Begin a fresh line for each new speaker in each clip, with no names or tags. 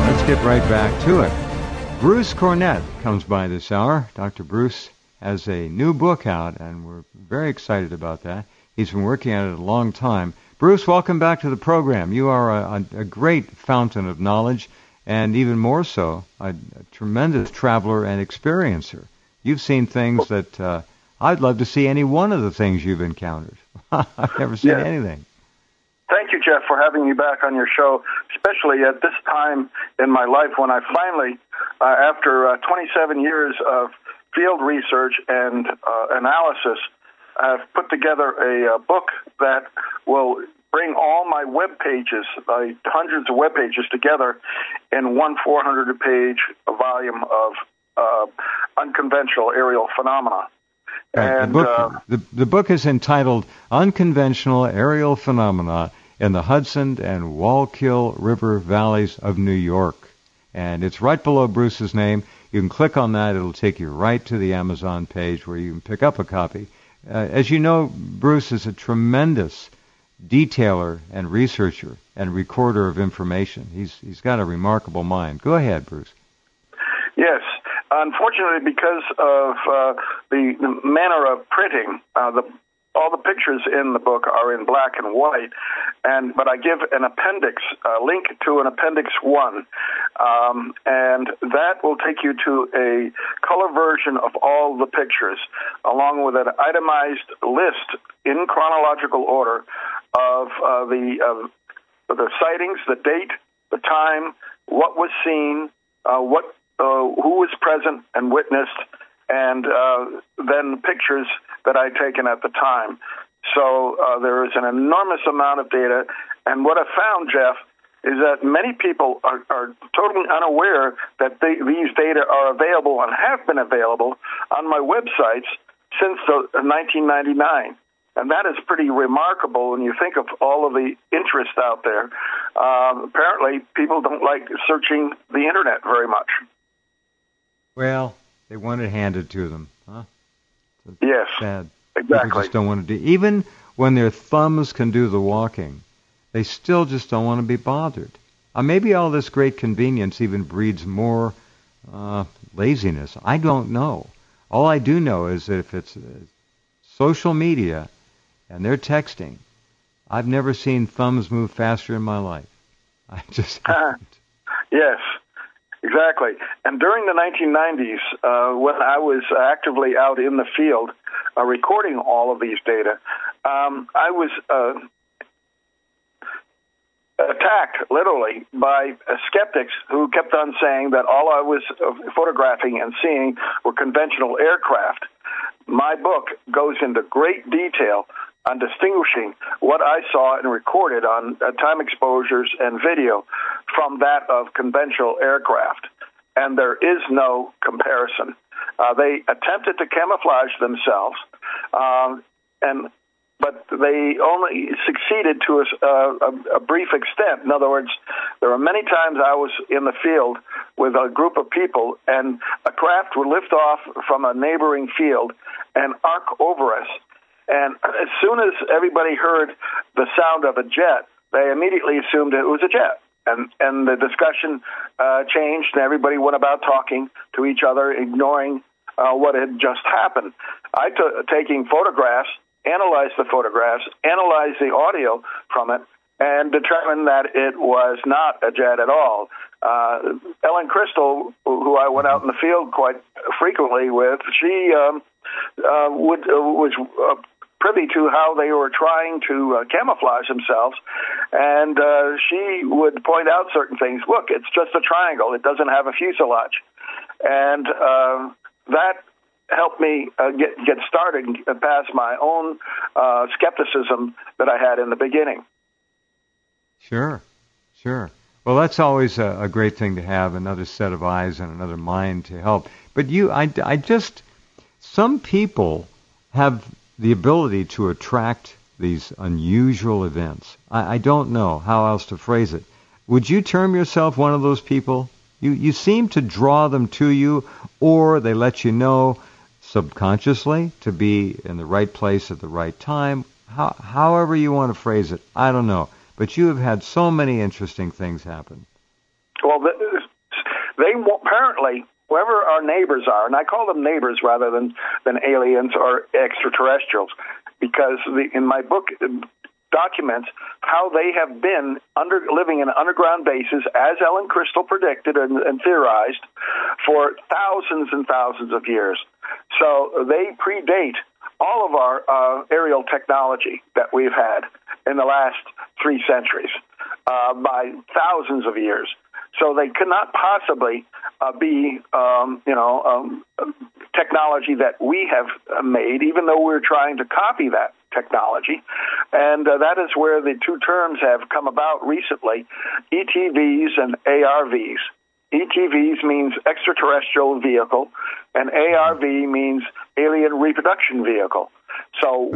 Let's get right back to it. Bruce Cornett comes by this hour. Dr. Bruce has a new book out, and we're very excited about that. He's been working on it a long time. Bruce, welcome back to the program. You are a great fountain of knowledge, and even more so, a tremendous traveler and experiencer. You've seen things that I'd love to see any one of the things you've encountered. I've never seen anything.
Thank you, Jeff, for having me back on your show, especially at this time in my life when I finally, after 27 years of field research and analysis, I've put together a book that will bring all my web pages, hundreds of web pages together in one 400-page volume of unconventional aerial phenomena.
Right.
And
the book is entitled Unconventional Aerial Phenomena in the Hudson and Wallkill River Valleys of New York. And it's right below Bruce's name. You can click on that. It'll take you right to the Amazon page where you can pick up a copy. As you know, Bruce is a tremendous detailer and researcher and recorder of information. He's got a remarkable mind. Go ahead, Bruce.
Yes. Unfortunately, because of the manner of printing, all the pictures in the book are in black and white, but I give an appendix, a link to an Appendix 1, and that will take you to a color version of all the pictures, along with an itemized list in chronological order of the sightings, the date, the time, what was seen, who was present and witnessed, and then pictures that I'd taken at the time. So there is an enormous amount of data, and what I've found, Jeff, is that many people are totally unaware that these data are available and have been available on my websites since 1999. And that is pretty remarkable when you think of all of the interest out there. Apparently, people don't like searching the Internet very much.
Well, they want it handed to them, huh?
Yes,
sad.
Exactly.
People just don't want to do. Even when their thumbs can do the walking, they still just don't want to be bothered. Maybe all this great convenience even breeds more laziness. I don't know. All I do know is that if it's social media and they're texting, I've never seen thumbs move faster in my life. I just haven't.
Yes. Exactly. And during the 1990s, when I was actively out in the field recording all of these data, I was attacked, literally, by skeptics who kept on saying that all I was photographing and seeing were conventional aircraft. My book goes into great detail on distinguishing what I saw and recorded on time exposures and video from that of conventional aircraft. And there is no comparison. They attempted to camouflage themselves, but they only succeeded to a brief extent. In other words, there were many times I was in the field with a group of people, and a craft would lift off from a neighboring field and arc over us. And as soon as everybody heard the sound of a jet, they immediately assumed it was a jet. And the discussion changed, and everybody went about talking to each other, ignoring what had just happened. I took taking photographs, analyzed the photographs, analyzed the audio from it, and determined that it was not a jet at all. Ellen Crystal, who I went out in the field quite frequently with, she was privy to how they were trying to camouflage themselves, and she would point out certain things. Look, it's just a triangle. It doesn't have a fuselage. And that helped me get started and pass my own skepticism that I had in the beginning.
Sure. Well, that's always a great thing to have, another set of eyes and another mind to help. But some people have the ability to attract these unusual events. I don't know how else to phrase it. Would you term yourself one of those people? You seem to draw them to you, or they let you know subconsciously to be in the right place at the right time. However you want to phrase it, I don't know. But you have had so many interesting things happen.
Well, they apparently, whoever our neighbors are, and I call them neighbors rather than aliens or extraterrestrials, because in my book documents how they have been living in underground bases, as Ellen Crystal predicted and theorized, for thousands and thousands of years. So they predate all of our aerial technology that we've had in the last 3 centuries by thousands of years. So they could not possibly be, technology that we have made, even though we're trying to copy that technology. And that is where the two terms have come about recently, ETVs and ARVs. ETVs means extraterrestrial vehicle, and ARV means alien reproduction vehicle. So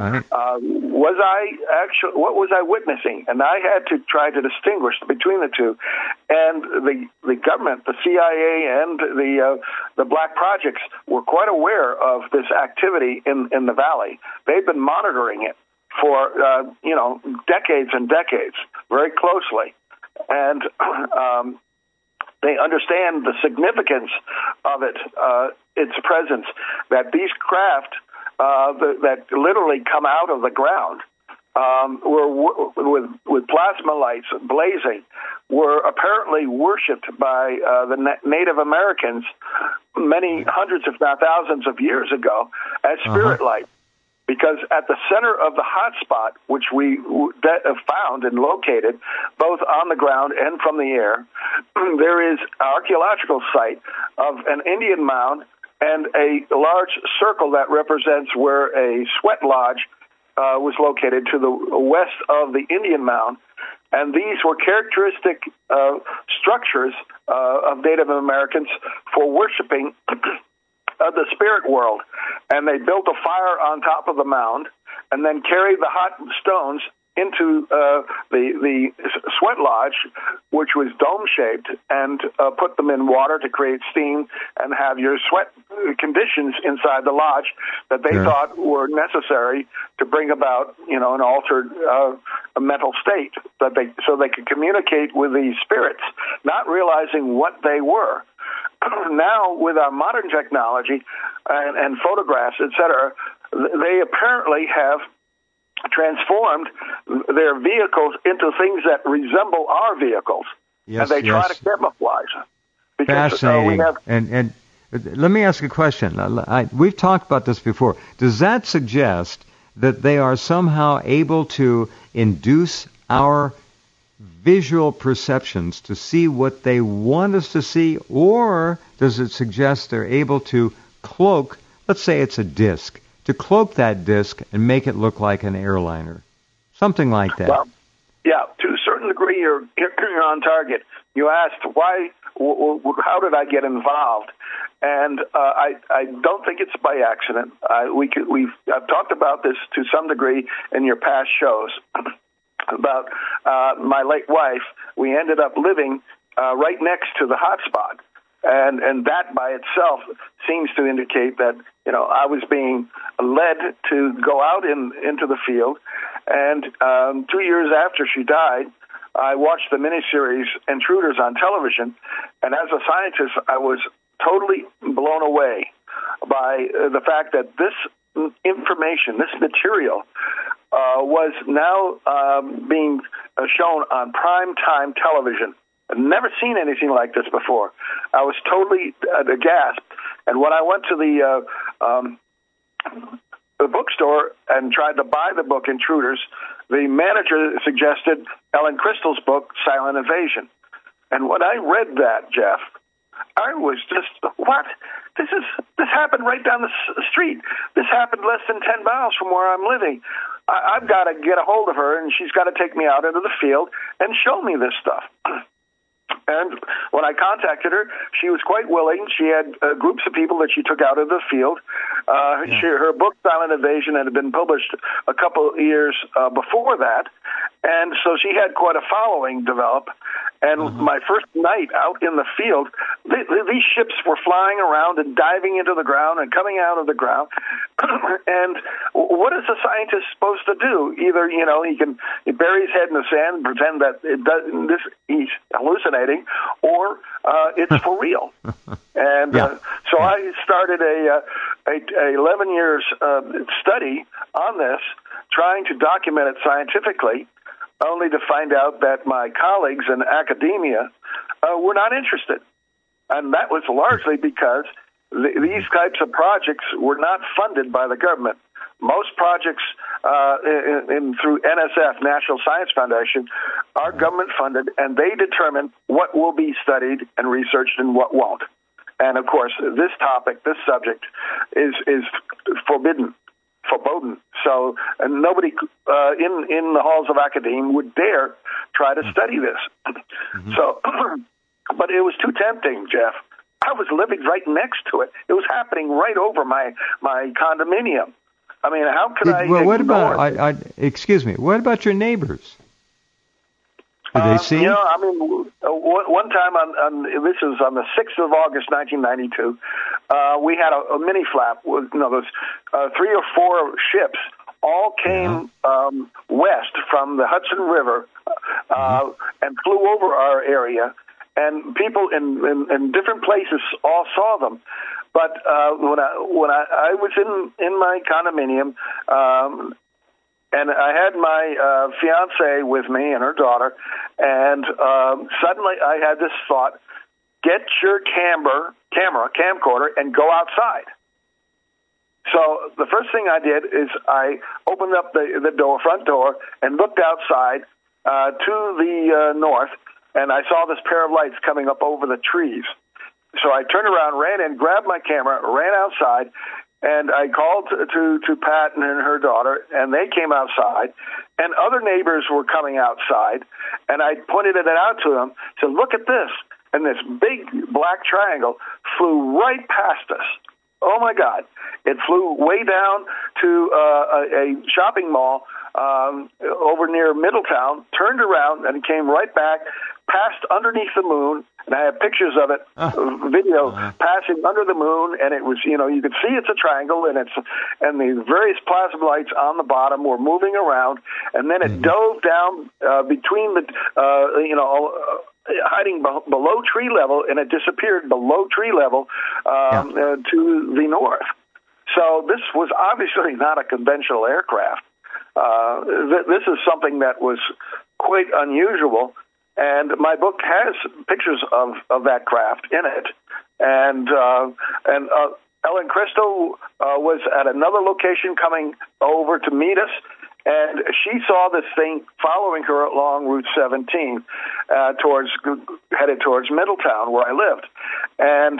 what was I witnessing? And I had to try to distinguish between the two. And the government, the CIA, and the Black Projects were quite aware of this activity in the valley. They've been monitoring it for decades and decades, very closely, and they understand the significance of its presence. That these craft that literally come out of the ground were with plasma lights blazing, were apparently worshipped by the Native Americans many hundreds, if not thousands, of years ago as spirit lights. Because at the center of the hot spot, which we found and located, both on the ground and from the air, there is an archaeological site of an Indian mound and a large circle that represents where a sweat lodge was located to the west of the Indian mound. And these were characteristic structures of Native Americans for worshiping of the spirit world. And they built a fire on top of the mound and then carried the hot stones into the sweat lodge, which was dome-shaped, and put them in water to create steam and have your sweat conditions inside the lodge that they thought were necessary to bring about, an altered mental state, so they could communicate with these spirits, not realizing what they were. Now, with our modern technology and photographs, etc., they apparently have transformed their vehicles into things that resemble our vehicles, and they try to camouflage.
Fascinating. And let me ask a question. We've talked about this before. Does that suggest that they are somehow able to induce our visual perceptions to see what they want us to see, or does it suggest they're able to cloak, let's say it's a disc, to cloak that disc and make it look like an airliner? Something like that.
Well, yeah, to a certain degree, you're on target. You asked why, how did I get involved? And I don't think it's by accident. I've talked about this to some degree in your past shows about my late wife. We ended up living right next to the hot spot. And that by itself seems to indicate that, I was being led to go out into the field. And 2 years after she died, I watched the miniseries Intruders on television. And as a scientist, I was totally blown away by the fact that this information, this material, was now being shown on prime-time television. I've never seen anything like this before. I was totally aghast. And when I went to the bookstore and tried to buy the book Intruders, the manager suggested Ellen Crystal's book, Silent Invasion. And when I read that, Jeff, I was just, what? This happened right down the street. This happened less than 10 miles from where I'm living. I've got to get a hold of her, and she's got to take me out into the field and show me this stuff. And when I contacted her, she was quite willing. She had groups of people that she took out of the field. Her book, Silent Invasion, had been published a couple of years before that, and so she had quite a following develop. And my first night out in the field, these ships were flying around and diving into the ground and coming out of the ground. And what is a scientist supposed to do? Either, he bury his head in the sand and pretend that he's hallucinating, or it's for real. And so I started a 11 years study on this, trying to document it scientifically, only to find out that my colleagues in academia were not interested. And that was largely because these types of projects were not funded by the government. Most projects through NSF, National Science Foundation, are government funded, and they determine what will be studied and researched and what won't. And of course, this subject is forbidden. So, and nobody in the halls of academia would dare try to study this. Mm-hmm. So, but it was too tempting, Jeff. I was living right next to it. It was happening right over my condominium. I mean, how could I?
Well, what about? Excuse me. What about your neighbors? Did they see?
One time this was on the 6th of August, 1992. We had a mini flap with those 3 or 4 ships. All came west from the Hudson River and flew over our area, and people in different places all saw them. But when I was in my condominium, and I had my fiancée with me and her daughter, and suddenly I had this thought: get your camcorder, and go outside. So the first thing I did is I opened up the front door, and looked outside to the north, and I saw this pair of lights coming up over the trees. So I turned around, ran in, grabbed my camera, ran outside, and I called to Pat and her daughter, and they came outside, and other neighbors were coming outside, and I pointed it out to them, said, look at this, and this big black triangle flew right past us. Oh, my God. It flew way down to a shopping mall over near Middletown, turned around, and came right back, passed underneath the moon, and I have pictures of it, video passing under the moon, and it was, you could see it's a triangle, and the various plasma lights on the bottom were moving around, and then it dove down between the, hiding below tree level, and it disappeared below tree level to the north. So this was obviously not a conventional aircraft. This is something that was quite unusual. And my book has pictures of that craft in it. And Ellen Christo was at another location coming over to meet us, and she saw this thing following her along Route 17 headed towards Middletown, where I lived. And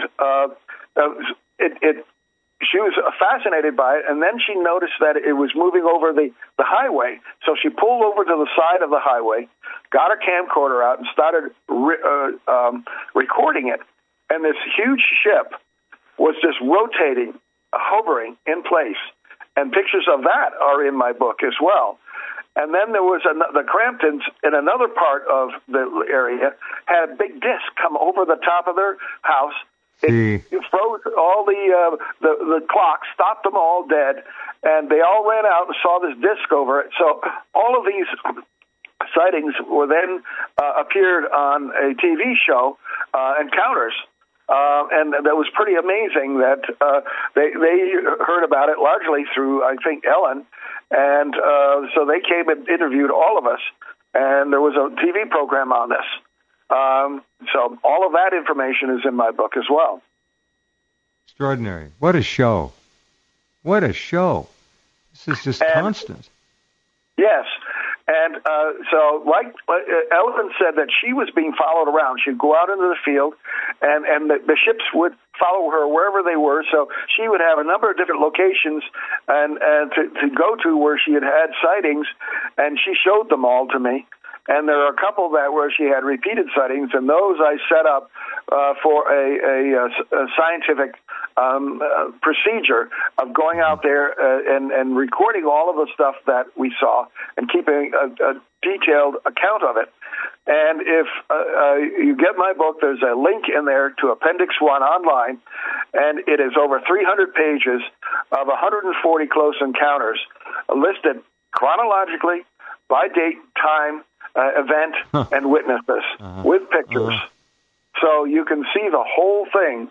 she was fascinated by it, and then she noticed that it was moving over the highway. So she pulled over to the side of the highway, got her camcorder out, and started recording it. And this huge ship was just rotating, hovering in place. And pictures of that are in my book as well. And then there was the Cramptons in another part of the area had a big disc come over the top of their house. It froze all the clocks, stopped them all dead, and they all ran out and saw this disc over it. So all of these sightings were then appeared on a TV show, Encounters. And that was pretty amazing that they heard about it largely through, I think, Ellen. And so they came and interviewed all of us, and there was a TV program on this. So all of that information is in my book as well.
Extraordinary. What a show. What a show. This is just constant.
Yes. And so, like Ellen said, that she was being followed around. She'd go out into the field, and the ships would follow her wherever they were. So she would have a number of different locations and to go to where she had sightings, and she showed them all to me. And there are a couple where she had repeated sightings, and those I set up for a scientific procedure of going out there and recording all of the stuff that we saw and keeping a detailed account of it. And if you get my book, there's a link in there to Appendix 1 online, and it is over 300 pages of 140 close encounters listed chronologically by date, time, event, and witnesses with pictures. So you can see the whole thing.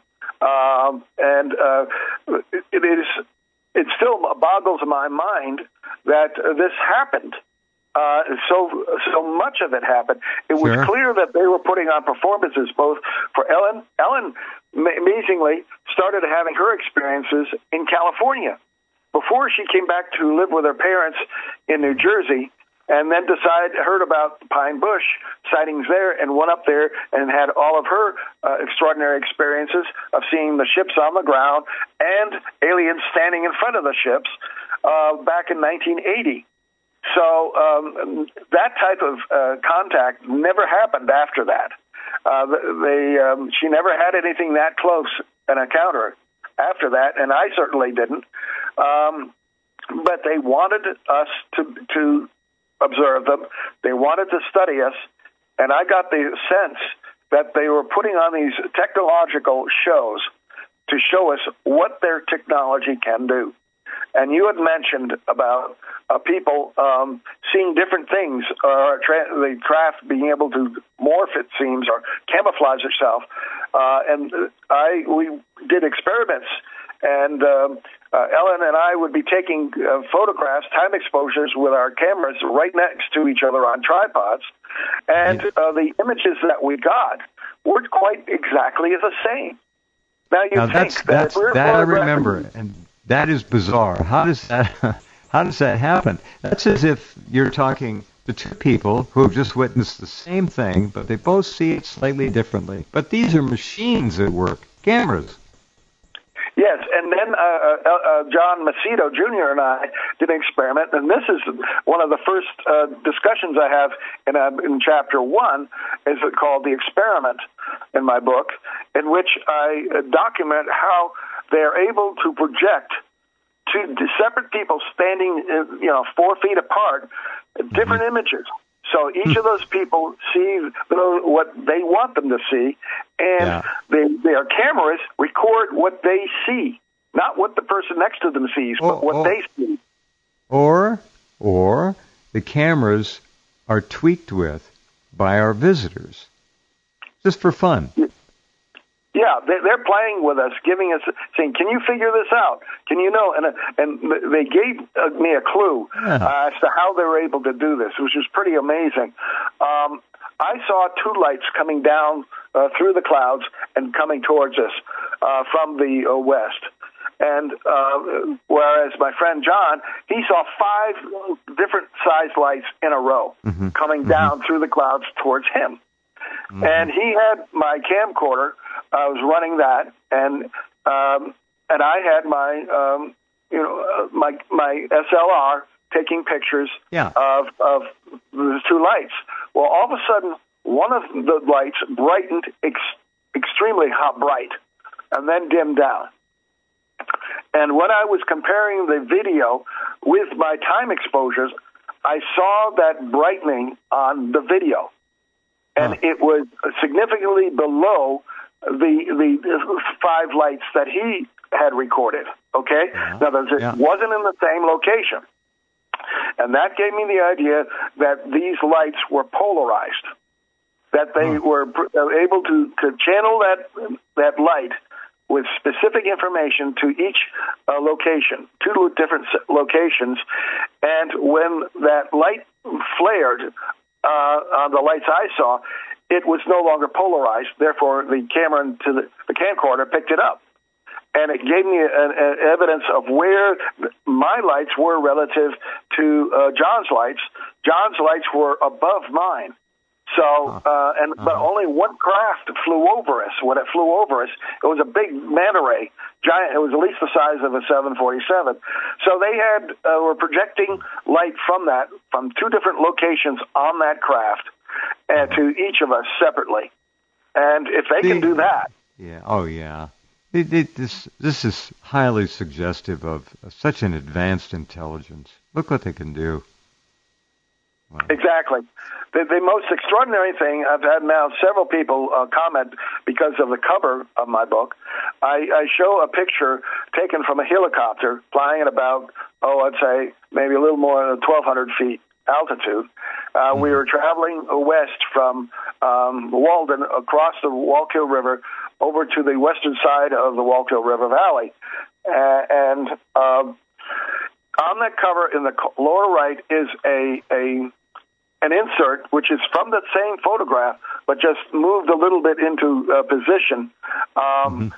It still boggles my mind that this happened. So much of it happened. It was clear that they were putting on performances both for Ellen. Ellen, amazingly, started having her experiences in California before she came back to live with her parents in New Jersey, and then heard about Pine Bush sightings there, and went up there and had all of her extraordinary experiences of seeing the ships on the ground and aliens standing in front of the ships back in 1980. So that type of contact never happened after that. She never had anything that close an encounter after that, and I certainly didn't. But they wanted us to observe them. They wanted to study us, and I got the sense that they were putting on these technological shows to show us what their technology can do. And you had mentioned about people seeing different things, or the craft being able to morph, it seems, or camouflage itself. We did experiments, and Ellen and I would be taking photographs, time exposures, with our cameras right next to each other on tripods, and the images that we got weren't quite exactly the same. Now
that I remember, and that is bizarre. How does that happen? That's as if you're talking to two people who have just witnessed the same thing, but they both see it slightly differently. But these are machines at work, cameras.
Yes, and then John Macedo Jr. and I did an experiment, and this is one of the first discussions I have in Chapter 1, is called The Experiment in my book, in which I document how they're able to project two separate people standing 4 feet apart, different images. So each of those people see what they want them to see, and their cameras record what they see, not what the person next to them sees, but what they see.
Or the cameras are tweaked with by our visitors, just for fun.
Yeah, they're playing with us, saying, "Can you figure this out? Can you know?" And they gave me a clue as to how they were able to do this, which was pretty amazing. I saw two lights coming down through the clouds and coming towards us from the west. And whereas my friend John, he saw 5 different sized lights in a row coming down through the clouds towards him. And he had my camcorder. I was running that, and I had my my SLR taking pictures of the two lights. Well, all of a sudden, one of the lights brightened extremely hot bright, and then dimmed down. And when I was comparing the video with my time exposures, I saw that brightening on the video, and it was significantly below the 5 lights that he had recorded. Okay, now it wasn't in the same location, and that gave me the idea that these lights were polarized, that they were able to channel that light with specific information to each location, 2 different locations, and when that light flared on the lights I saw, it was no longer polarized. Therefore, the camera to the camcorder picked it up, and it gave me an evidence of where my lights were relative to John's lights. John's lights were above mine. So, but only one craft flew over us. When it flew over us, it was a big manta ray, giant. It was at least the size of a 747. So they were projecting light from 2 different locations on that craft, and to each of us separately. And if they can do that,
This is highly suggestive of such an advanced intelligence. Look what they can do. Wow.
Exactly. The most extraordinary thing, I've had now several people comment because of the cover of my book. I show a picture taken from a helicopter flying at about, I'd say maybe a little more than 1,200 feet altitude. We were traveling west from Walden across the Wallkill River over to the western side of the Wallkill River Valley. And on that cover in the lower right is an insert, which is from the same photograph, but just moved a little bit into position of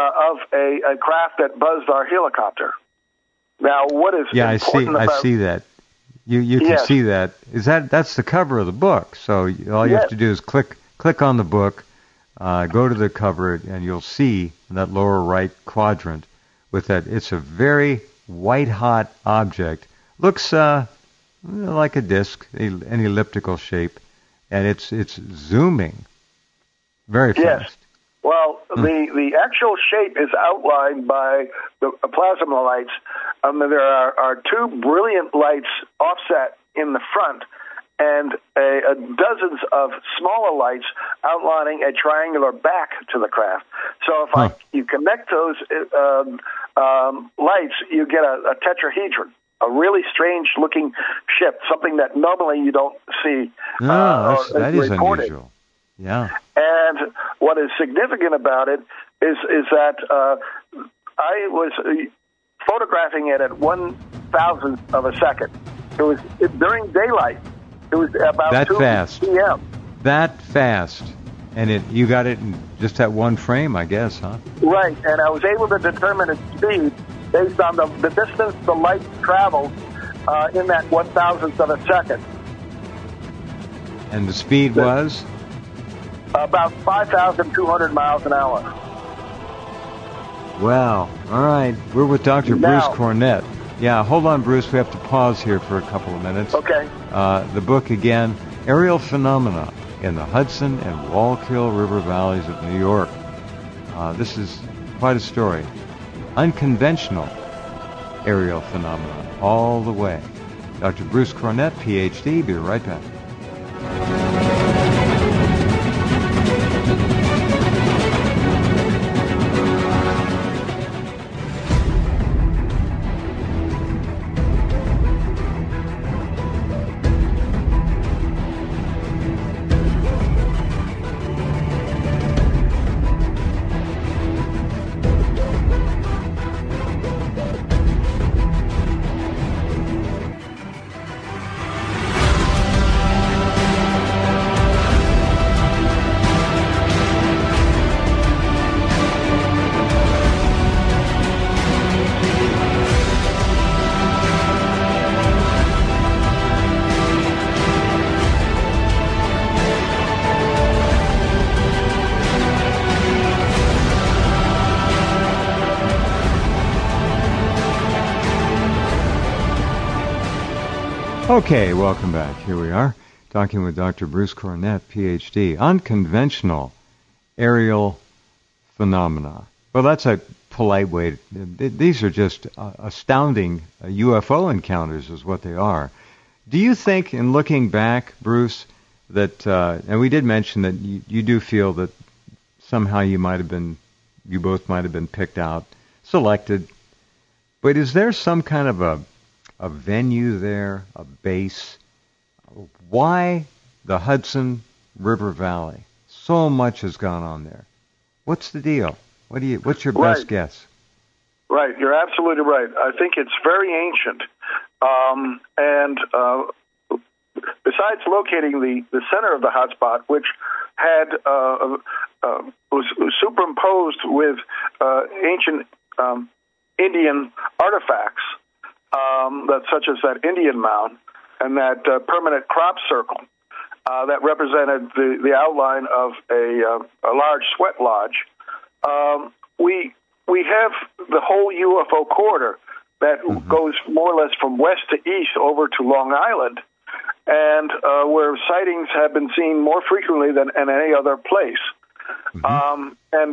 a craft that buzzed our helicopter. Now, what is important
I see that. You can see that. That's the cover of the book. So all you have to do is click on the book, go to the cover, and you'll see that lower right quadrant with that. It's a very white-hot object. Looks like a disc, an elliptical shape, and it's zooming very fast.
Yes. Well, the actual shape is outlined by the plasma lights. There are two brilliant lights offset in the front, and dozens of smaller lights outlining a triangular back to the craft. So if you connect those lights, you get a tetrahedron. A really strange-looking ship, something that normally you don't see.
That is unusual. Yeah.
And what is significant about it is that I was photographing it at 1/1000th of a second. It was during daylight. It was about
that
2
fast.
p.m.
That fast, and you got it in just that one frame, I guess, huh?
Right, and I was able to determine its speed based on the distance the light traveled in that 1/1000th of a second.
And the speed was?
About 5,200 miles an hour.
Wow. All right. We're with Dr. Bruce Cornett. Yeah, hold on, Bruce. We have to pause here for a couple of minutes.
Okay.
The book again, Aerial Phenomena in the Hudson and Wallkill River Valleys of New York. This is quite a story. Unconventional aerial phenomena all the way. Dr. Bruce Cornett, Ph.D. Be right back. Okay, welcome back. Here we are, talking with Dr. Bruce Cornett, Ph.D. Unconventional aerial phenomena. Well, that's a polite way. These are just astounding UFO encounters is what they are. Do you think, in looking back, Bruce, that, and we did mention that you do feel that somehow you both might have been picked out, selected, but is there some kind of a venue there, a base? Why the Hudson River Valley? So much has gone on there. What's the deal? What's your best guess?
Right, you're absolutely right. I think it's very ancient. And besides locating the center of the hotspot, which had was superimposed with ancient Indian artifacts, such as that Indian mound and that permanent crop circle that represented the outline of a large sweat lodge. We have the whole UFO corridor that goes more or less from west to east over to Long Island, and where sightings have been seen more frequently than in any other place. And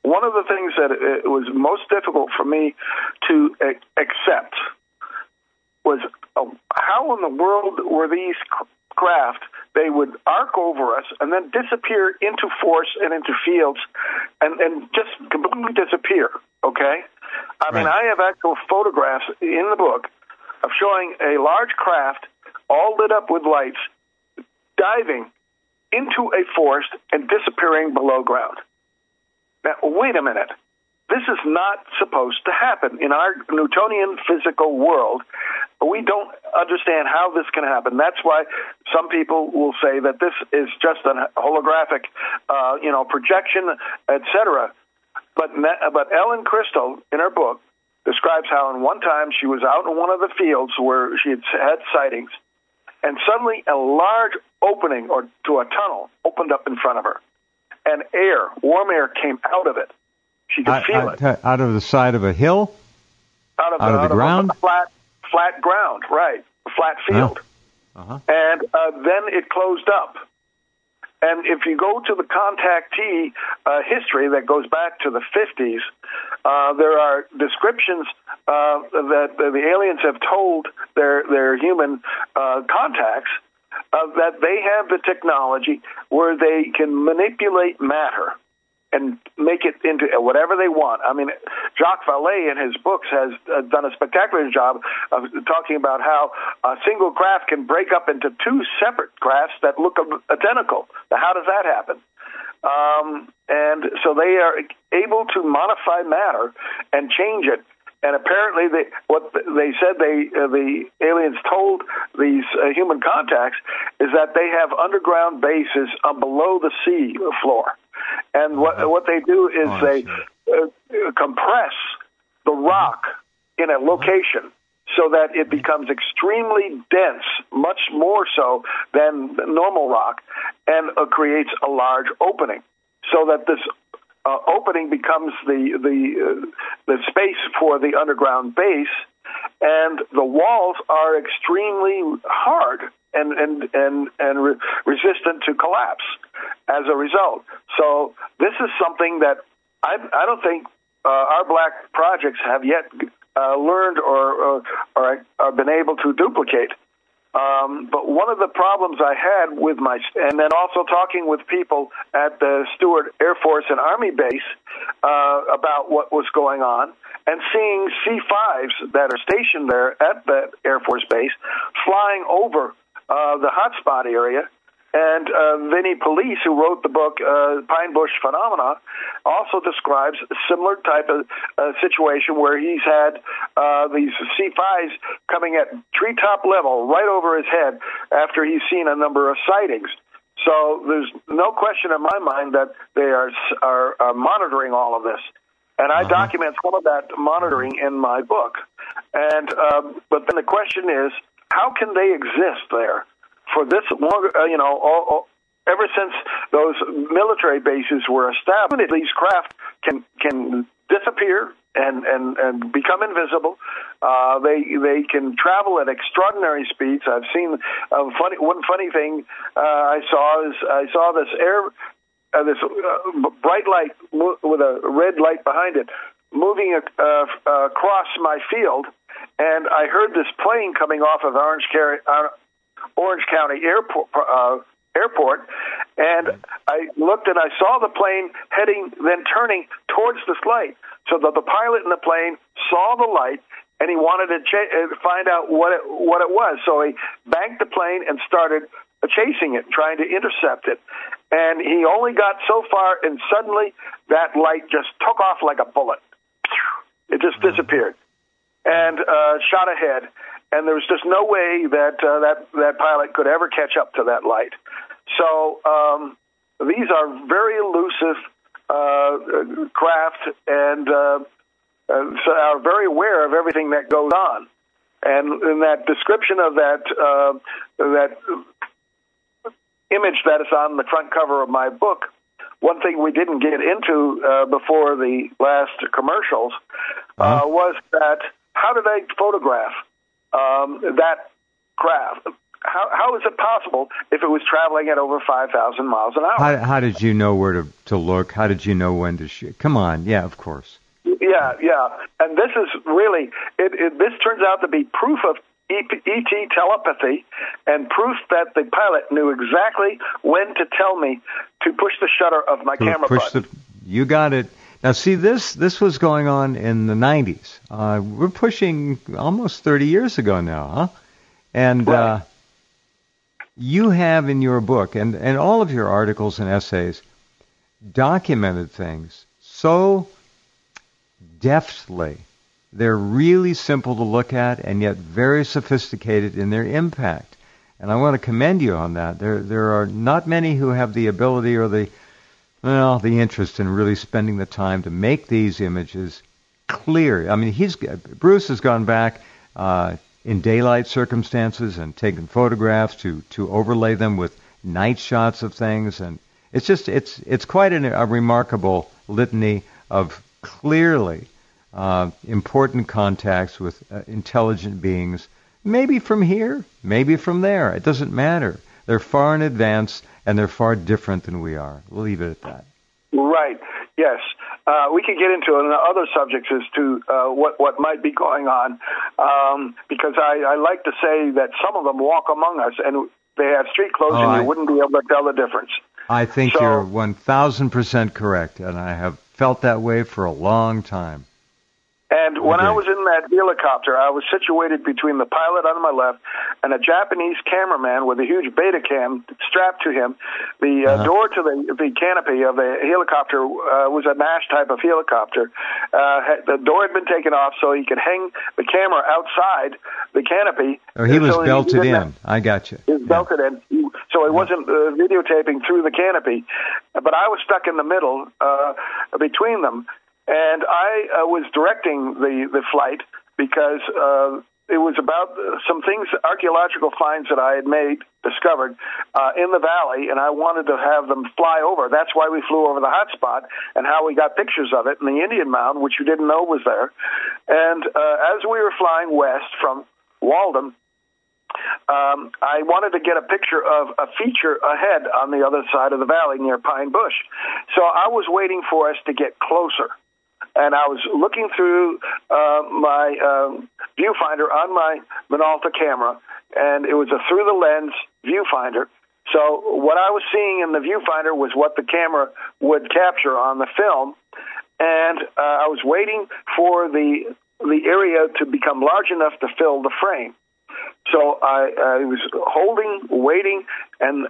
one of the things that it was most difficult for me to accept was how in the world were these craft, they would arc over us and then disappear into forests and into fields and just completely disappear, okay? I mean, I have actual photographs in the book of showing a large craft all lit up with lights diving into a forest and disappearing below ground. Now, wait a minute. This is not supposed to happen. In our Newtonian physical world, we don't understand how this can happen. That's why some people will say that this is just a holographic, projection, etc. But Ellen Crystal, in her book, describes how in one time she was out in one of the fields where she had sightings, and suddenly a large opening to a tunnel opened up in front of her, and warm air came out of it. She could feel it.
Out of the side of a hill? Out of the ground?
Flat ground, right. Flat field.
Uh-huh.
And then it closed up. And if you go to the contactee history that goes back to the 50s, there are descriptions that the aliens have told their human contacts that they have the technology where they can manipulate matter and make it into whatever they want. I mean, Jacques Vallée in his books has done a spectacular job of talking about how a single craft can break up into two separate crafts that look identical. Now, how does that happen? And so they are able to modify matter and change it. And apparently, the aliens told these human contacts is that they have underground bases below the sea floor. And what they do is they compress the rock in a location so that it becomes extremely dense, much more so than normal rock, and creates a large opening, so that this opening becomes the space for the underground base, and the walls are extremely hard and resistant to collapse as a result. So this is something that I don't think our black projects have yet learned or been able to duplicate. But one of the problems I had with and then also talking with people at the Stewart Air Force and Army base about what was going on, and seeing C-5s that are stationed there at the Air Force base flying over the hotspot area. And Vinnie Police, who wrote the book Pine Bush Phenomena, also describes a similar type of situation where he's had these C-5s coming at treetop level right over his head after he's seen a number of sightings. So there's no question in my mind that they are monitoring all of this. And I document some of that monitoring in my book. And but then the question is, how can they exist there? For this long, ever since those military bases were established, these craft can disappear and become invisible. They can travel at extraordinary speeds. I've seen one funny thing I saw this bright light with a red light behind it moving across my field, and I heard this plane coming off of Orange County Airport, and I looked and I saw the plane then turning towards this light. So that the pilot in the plane saw the light, and he wanted to find out what it was. So he banked the plane and started chasing it, trying to intercept it. And he only got so far, and suddenly that light just took off like a bullet. It just disappeared and shot ahead. And there was just no way that that pilot could ever catch up to that light. So these are very elusive craft, and so are very aware of everything that goes on. And in that description of that image that is on the front cover of my book, one thing we didn't get into before the last commercials was that how did I photograph that craft? how is it possible if it was traveling at over 5,000 miles an hour?
How did you know where to look? How did you know when to shoot? Come on, yeah, of course.
Yeah, and this is really this turns out to be proof of ET telepathy and proof that the pilot knew exactly when to tell me to push the shutter of my camera button.
You got it. Now, see, this was going on in the 90s. We're pushing almost 30 years ago now, huh? And
right.
You have in your book and all of your articles and essays documented things so deftly. They're really simple to look at and yet very sophisticated in their impact. And I want to commend you on that. There are not many who have the ability or the interest in really spending the time to make these images clear. I mean, Bruce has gone back in daylight circumstances and taken photographs to overlay them with night shots of things, and it's quite a remarkable litany of clearly important contacts with intelligent beings, maybe from here, maybe from there. It doesn't matter. They're far in advance, and they're far different than we are. We'll leave it at that.
Right. Yes. We could get into other subjects as to what might be going on, because I like to say that some of them walk among us, and they have street clothes, and you wouldn't be able to tell the difference.
I think you're 1,000% correct, and I have felt that way for a long time.
And when I was in that helicopter, I was situated between the pilot on my left and a Japanese cameraman with a huge Betacam strapped to him. The door to the canopy of the helicopter was a MASH type of helicopter. The door had been taken off so he could hang the camera outside the canopy.
Oh, he was belted in. I got you.
He was belted in, so he wasn't videotaping through the canopy. But I was stuck in the middle between them. And I was directing the flight because it was about some things, archaeological finds that I had discovered in the valley, and I wanted to have them fly over. That's why we flew over the hot spot and how we got pictures of it, and the Indian Mound, which you didn't know was there. And as we were flying west from Walden, I wanted to get a picture of a feature ahead on the other side of the valley near Pine Bush. So I was waiting for us to get closer. And I was looking through my viewfinder on my Minolta camera, and it was a through-the-lens viewfinder. So what I was seeing in the viewfinder was what the camera would capture on the film, and I was waiting for the area to become large enough to fill the frame. So I was waiting, and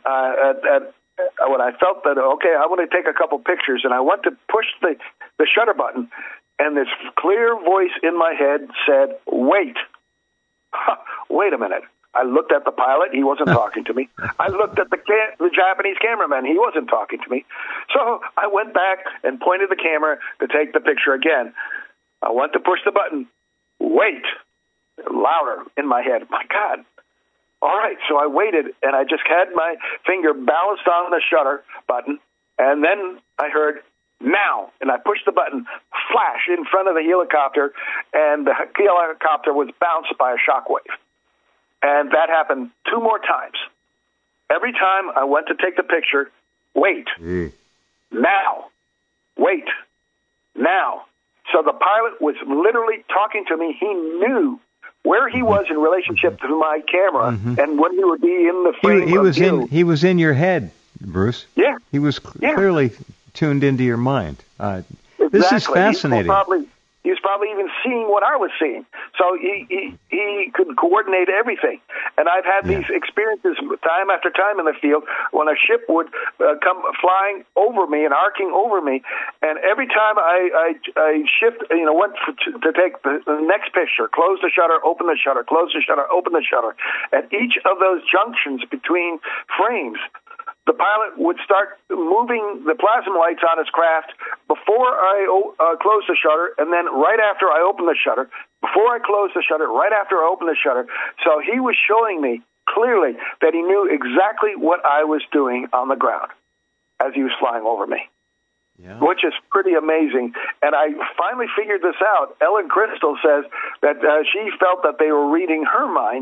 when I felt that, okay, I want to take a couple pictures, and I went to push the shutter button, and this clear voice in my head said, wait. Wait a minute. I looked at the pilot. He wasn't talking to me. I looked at the Japanese cameraman. He wasn't talking to me. So I went back and pointed the camera to take the picture again. I went to push the button. Wait. Louder in my head. My God. All right, so I waited, and I just had my finger balanced on the shutter button, and then I heard, now, and I pushed the button, flash in front of the helicopter, and the helicopter was bounced by a shockwave. And that happened 2 more times. Every time I went to take the picture, wait, now, wait, now. So the pilot was literally talking to me. He knew where he was in relationship to my camera, and when he would be in the frame of view.
He was in your head, Bruce.
Yeah.
He was clearly tuned into your mind. This is fascinating.
He was probably even seeing what I was seeing. So he could coordinate everything. And I've had these experiences time after time in the field when a ship would come flying over me and arcing over me. And every time I shift, went to take the next picture, close the shutter, open the shutter, close the shutter, open the shutter. At each of those junctions between frames, the pilot would start moving the plasma lights on his craft before I close the shutter, and then right after I open the shutter, before I close the shutter, right after I open the shutter. So he was showing me clearly that he knew exactly what I was doing on the ground as he was flying over me. Yeah. Which is pretty amazing. And I finally figured this out. Ellen Crystal says that she felt that they were reading her mind,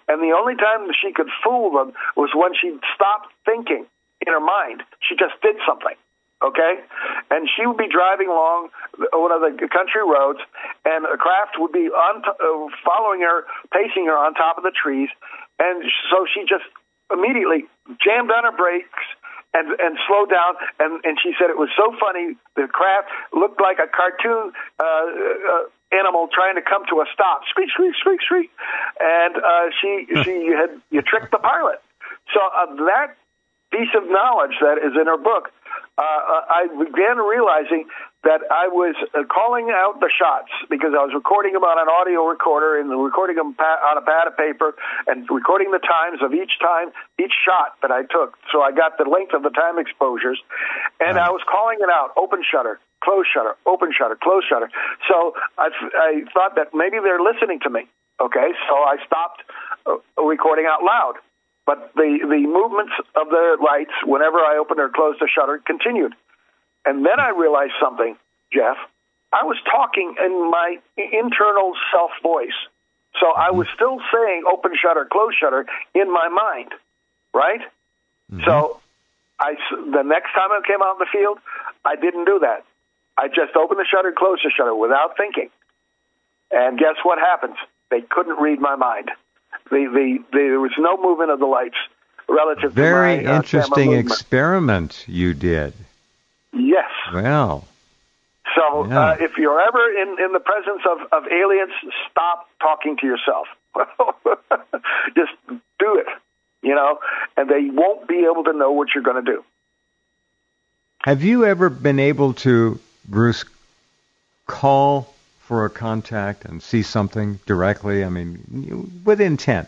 And the only time she could fool them was when she stopped thinking in her mind. She just did something, okay? And she would be driving along one of the country roads, and a craft would be following her, pacing her on top of the trees. And so she just immediately jammed on her brakes and slowed down, and she said it was so funny. The craft looked like a cartoon animal trying to come to a stop. Squeak, squeak, squeak, squeak. And you tricked the pilot. So that piece of knowledge that is in her book, I began realizing that I was calling out the shots because I was recording them on an audio recorder and recording them on a pad of paper and recording the times of each shot that I took. So I got the length of the time exposures, and I was calling it out: open shutter, close shutter, open shutter, close shutter. So I thought that maybe they're listening to me. Okay, so I stopped recording out loud. But the movements of the lights, whenever I opened or closed the shutter, continued. And then I realized something, Jeff. I was talking in my internal self-voice. So I was still saying open shutter, close shutter in my mind, right? Mm-hmm. So the next time I came out in the field, I didn't do that. I just opened the shutter, closed the shutter without thinking. And guess what happens? They couldn't read my mind. There was no movement of the lights relative to my
very interesting experiment you did.
Yes.
Well.
So if you're ever in the presence of aliens, stop talking to yourself. Just do it, and they won't be able to know what you're going to do.
Have you ever been able to, Bruce, call for a contact and see something directly? I mean, with intent.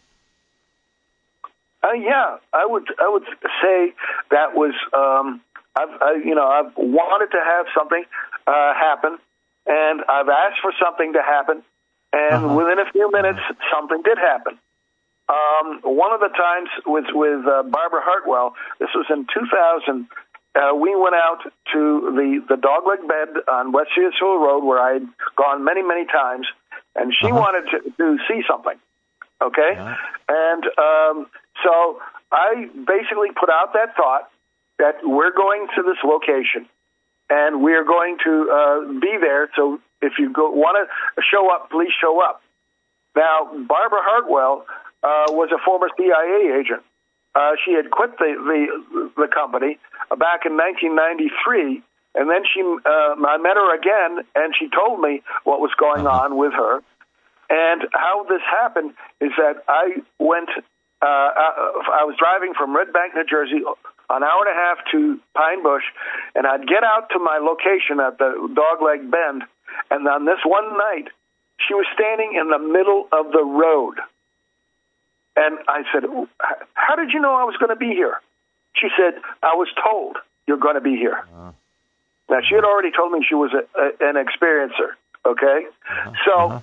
Yeah, I would say that was. I've wanted to have something happen, and I've asked for something to happen, and within a few minutes, something did happen. One of the times with Barbara Hartwell, this was in 2000. We went out to the Dogleg Bend on West Searsville Road, where I'd gone many, many times, and she wanted to see something. Okay, and so I basically put out that thought that we're going to this location, and we're going to be there. So if you want to show up, please show up. Now, Barbara Hartwell was a former CIA agent. She had quit the company back in 1993, and then I met her again, and she told me what was going on with her. And how this happened is that I went. I was driving from Red Bank, New Jersey, an hour and a half to Pine Bush, and I'd get out to my location at the Dogleg Bend, and on this one night, she was standing in the middle of the road. And I said, how did you know I was going to be here? She said, I was told you're going to be here. Now, she had already told me she was an experiencer, okay? So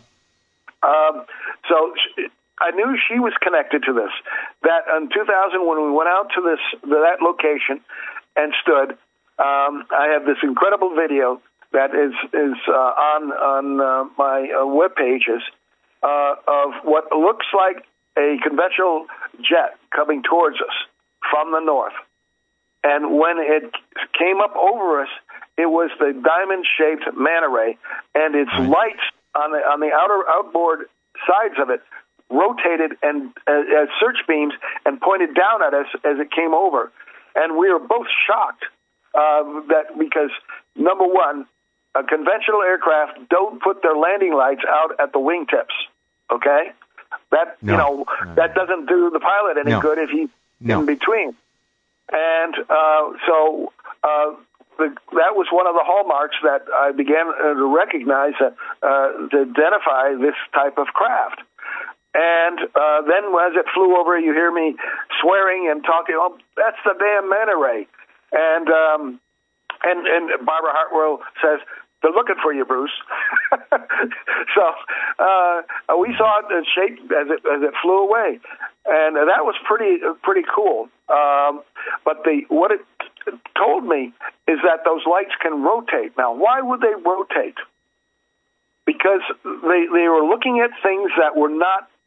I knew she was connected to this. That in 2000, when we went out to that location and stood, I have this incredible video that is on my web pages of what looks like a conventional jet coming towards us from the north. And when it came up over us, it was the diamond-shaped manta ray, and its lights on the outer outboard sides of it rotated and as search beams and pointed down at us as it came over. And we were both shocked because, number one, a conventional aircraft don't put their landing lights out at the wingtips, okay? That that doesn't do the pilot any good if he's in between. And so that was one of the hallmarks that I began to recognize to identify this type of craft. And then as it flew over, you hear me swearing and talking, oh, that's the damn manta ray. And Barbara Hartwell says, they're looking for you, Bruce. So we saw it shape as it flew away, and that was pretty cool. But what it told me is that those lights can rotate. Now, why would they rotate? Because they were looking at things that were not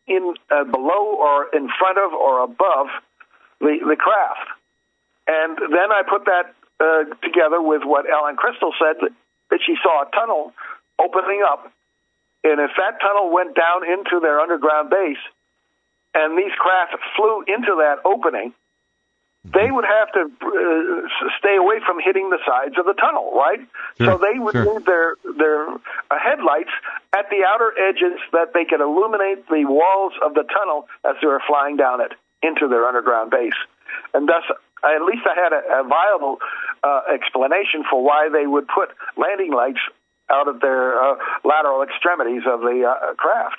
in below or in front of or above the craft. And then I put that together with what Ellen Crystal said, that she saw a tunnel opening up, and if that tunnel went down into their underground base, and these craft flew into that opening, they would have to stay away from hitting the sides of the tunnel, right?
Sure,
so they would need their headlights at the outer edges that they could illuminate the walls of the tunnel as they were flying down it into their underground base. And thus, at least I had a viable explanation for why they would put landing lights out of their lateral extremities of the craft.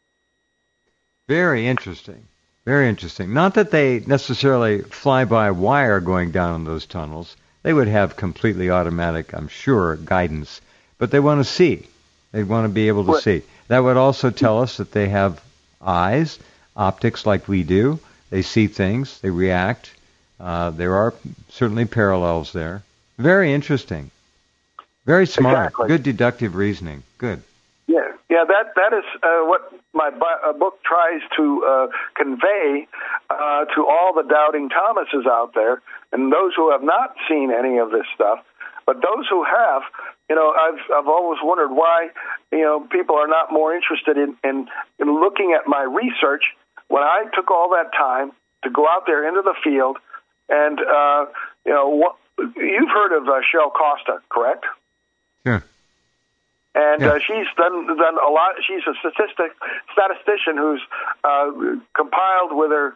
Very interesting. Very interesting. Not that they necessarily fly by wire going down in those tunnels. They would have completely automatic, I'm sure, guidance. But they want to see. They want to be able to see. That would also tell us that they have eyes, optics like we do. They see things. They react. There are certainly parallels there. Very interesting. Very smart.
Exactly.
Good deductive reasoning. Good.
Yeah. That is what my book tries to convey to all the doubting Thomases out there, and those who have not seen any of this stuff. But those who have, I've always wondered why, people are not more interested in looking at my research when I took all that time to go out there into the field. And, you've heard of Cheryl Costa, correct?
Sure.
And she's done a lot. She's a statistician who's compiled with her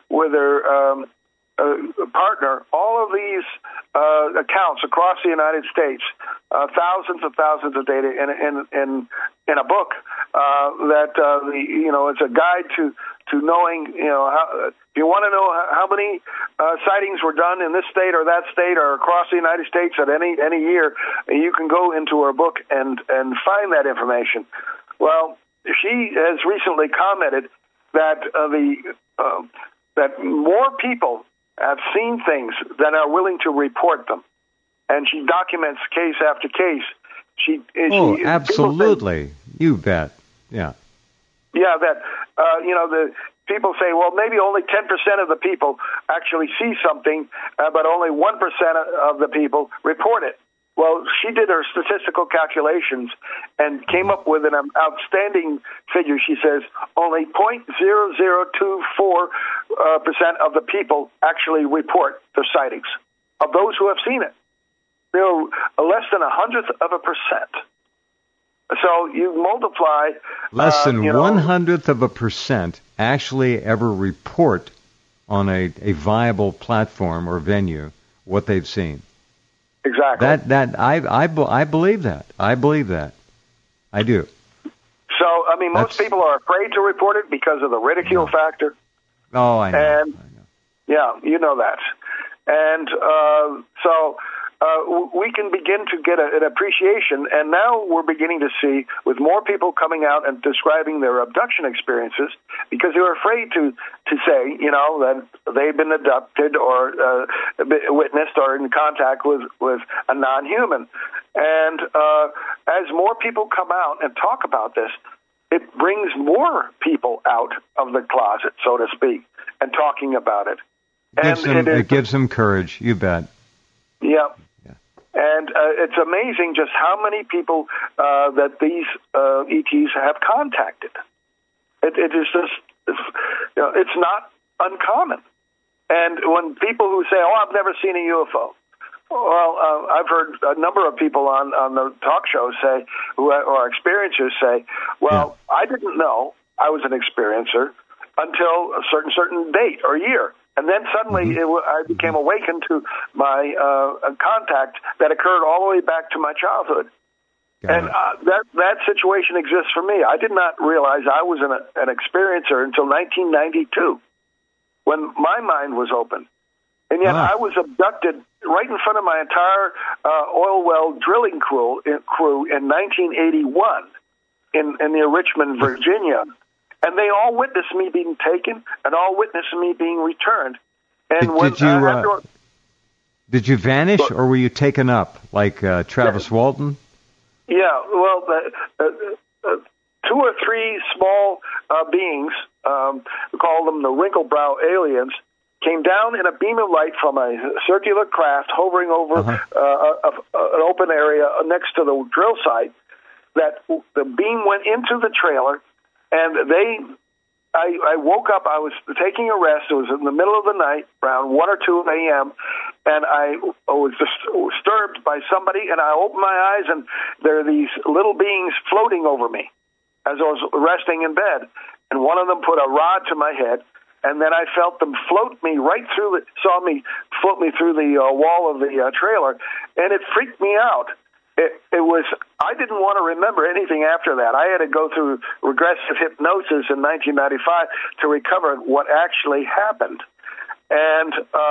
partner all of these accounts across the United States, thousands and thousands of data in a book that it's a guide to knowing how, if you want to know how many sightings were done in this state or that state or across the United States at any year, you can go into her book and find that information. Well, she has recently commented that that more people have seen things than are willing to report them, and she documents case after case.
Absolutely, you bet. Yeah.
Yeah, that the people say, well, maybe only 10% of the people actually see something, but only 1% of the people report it. Well, she did her statistical calculations and came up with an outstanding figure. She says only 0.0024% of the people actually report their sightings of those who have seen it. Less than 1/100%. So you multiply...
Less than 1/100% actually ever report on a viable platform or venue what they've seen.
Exactly.
I believe that. I believe that. I do.
So, most people are afraid to report it because of the ridicule factor.
Oh, I know.
And, yeah, you know that. And so... we can begin to get an appreciation, and now we're beginning to see, with more people coming out and describing their abduction experiences, because they're afraid to say, that they've been abducted or witnessed or in contact with a non-human. And as more people come out and talk about this, it brings more people out of the closet, so to speak, and talking about it.
It gives them courage, you bet.
Yeah. And it's amazing just how many people that these ETs have contacted. It is just, it's not uncommon. And when people who say, I've never seen a UFO. Well, I've heard a number of people on the talk shows say, who are experiencers say, I didn't know I was an experiencer until a certain date or year. And then suddenly I became awakened to my contact that occurred all the way back to my childhood. And that situation exists for me. I did not realize I was an experiencer until 1992, when my mind was open. And yet I was abducted right in front of my entire oil well drilling crew in 1981 in near Richmond, Virginia. And they all witnessed me being taken, and all witnessed me being returned. And
did you vanish, or were you taken up like Travis Walton?
Yeah, well, 2 or 3 small beings, we call them the wrinkle-brow aliens, came down in a beam of light from a circular craft hovering over an open area next to the drill site. That the beam went into the trailer, and I woke up. I was taking a rest. It was in the middle of the night, around 1 or 2 a.m., and I was disturbed by somebody, and I opened my eyes, and there are these little beings floating over me as I was resting in bed. And one of them put a rod to my head, and then I felt them float me through the wall of the trailer, and it freaked me out. I didn't want to remember anything after that. I had to go through regressive hypnosis in 1995 to recover what actually happened. And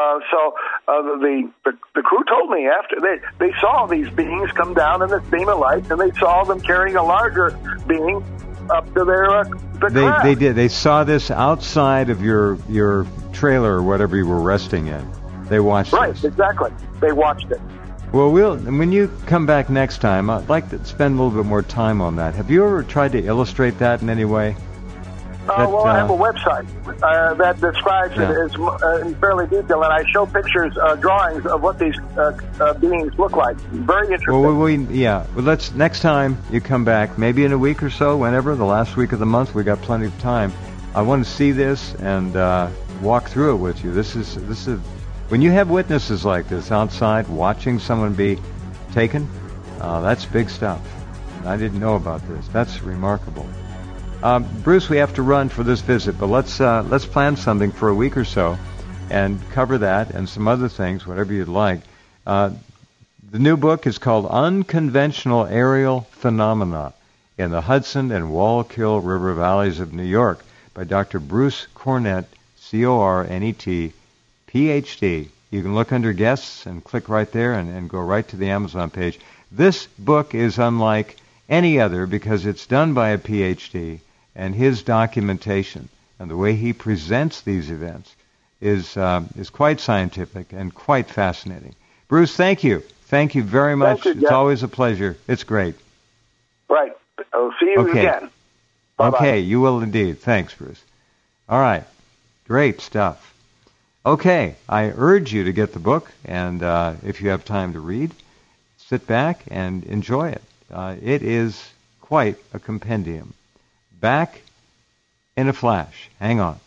the crew told me after they saw these beings come down in this beam of light, and they saw them carrying a larger being up to their
They did. They saw this outside of your trailer or whatever you were resting in. They watched it.
Right, exactly. They watched it.
Well, when you come back next time, I'd like to spend a little bit more time on that. Have you ever tried to illustrate that in any way?
I have a website that describes it in fairly detail, and I show pictures, drawings of what these beings look like. Very interesting.
Well, let's next time you come back, maybe in a week or so, whenever, the last week of the month, we got plenty of time. I want to see this and walk through it with you. This is when you have witnesses like this outside watching someone be taken, that's big stuff. I didn't know about this. That's remarkable. Bruce, we have to run for this visit, but let's plan something for a week or so and cover that and some other things, whatever you'd like. The new book is called Unconventional Aerial Phenomena in the Hudson and Wallkill River Valleys of New York by Dr. Bruce Cornett, C-O-R-N-E-T, Ph.D. You can look under guests and click right there and go right to the Amazon page. This book is unlike any other because it's done by a Ph.D., and his documentation and the way he presents these events is quite scientific and quite fascinating. Bruce, thank you. Thank you very much.
Thank you,
it's always a pleasure. It's great.
Right. I'll see you again. Bye-bye.
Okay, you will indeed. Thanks, Bruce. All right. Great stuff. Okay, I urge you to get the book, and if you have time to read, sit back and enjoy it. It is quite a compendium. Back in a flash. Hang on.